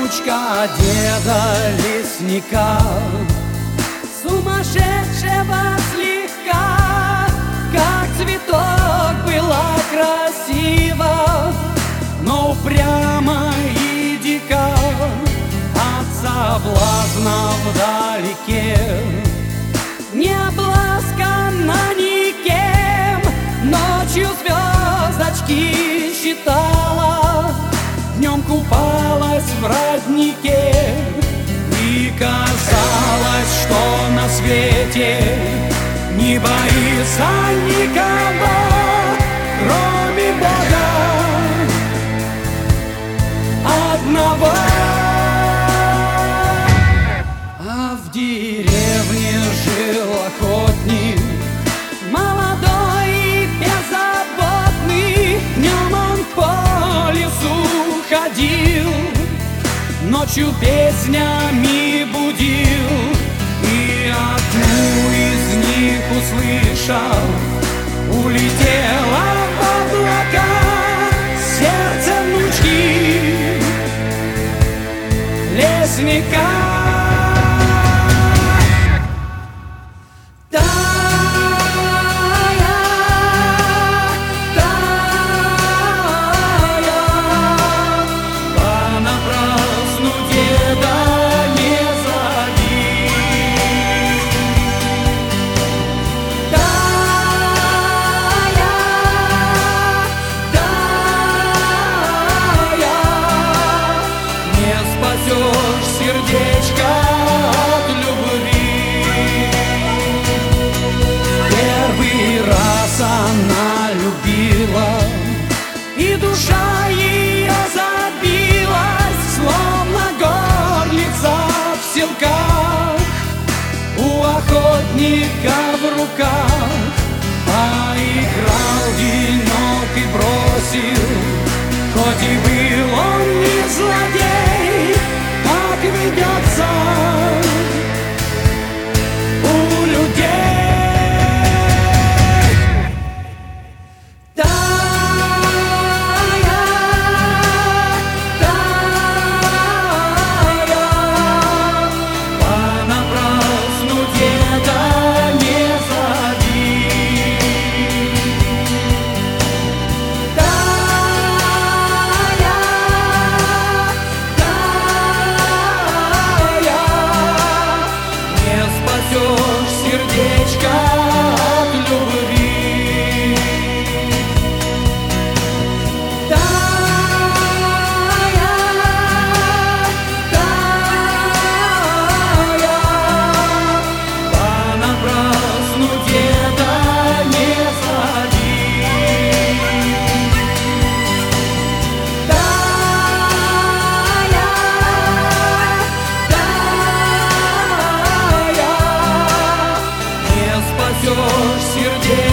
внучка деда лесника, сумасшедшего слегка, как цветок была красива, но упряма и дика от соблазна вдалеке. Не обласкана никем, ночью звездочки считала, днем купалась в роднике, и казалось, что на свете не боится никого, кроме Бога одного. А в деревне жил охотник, молодой и беззаботный. Днем он по лесу ходил, ночью песнями будил, и одну из них услышал, улетела в облака сердце внучки лесника. Сердечко от любви. Первый раз она любила, и душа ее забилась, словно горлица в селках, у охотника в руках. Поиграл денек и бросил, хоть и был он не злодей, как ведется у людей. Понапрасну деда не зови. Сердечко от любви. Понапрасну деда не зови. Спасешь сердечко.